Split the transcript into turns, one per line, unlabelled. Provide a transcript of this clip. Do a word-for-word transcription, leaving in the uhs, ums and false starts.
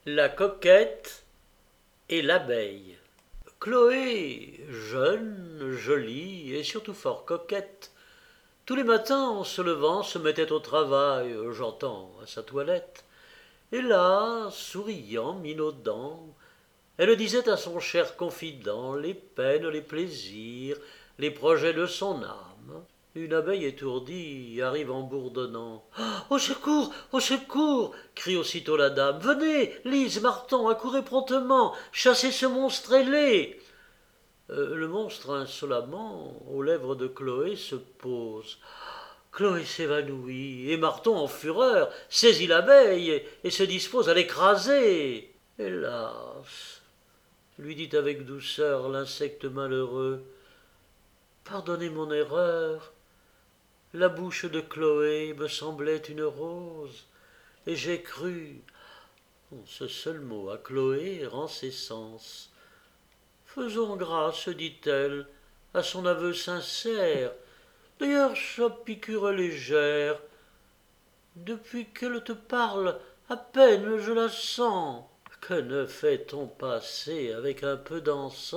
La coquette et l'abeille. Chloé, jeune, jolie et surtout fort coquette, tous les matins en se levant se mettait au travail, j'entends, à sa toilette. Et là, souriant, minaudant, elle disait à son cher confident les peines, les plaisirs, les projets de son âme. Une abeille étourdie arrive en bourdonnant. « Au secours, au secours !» crie aussitôt la dame. « Venez, Lise, Marton, accourez promptement, chassez ce monstre ailé !» Euh, le monstre insolemment, aux lèvres de Chloé, se pose. Chloé s'évanouit, et Marton, en fureur, saisit l'abeille et, et se dispose à l'écraser. Hélas, lui dit avec douceur l'insecte malheureux, pardonnez mon erreur. La bouche de Chloé me semblait une rose, et j'ai cru. Ce seul mot à Chloé rend ses sens. Faisons grâce, dit-elle, à son aveu sincère. D'ailleurs, sa piqûre légère, depuis qu'elle te parle, à peine je la sens. Que ne fait-on passer avec un peu d'encens ?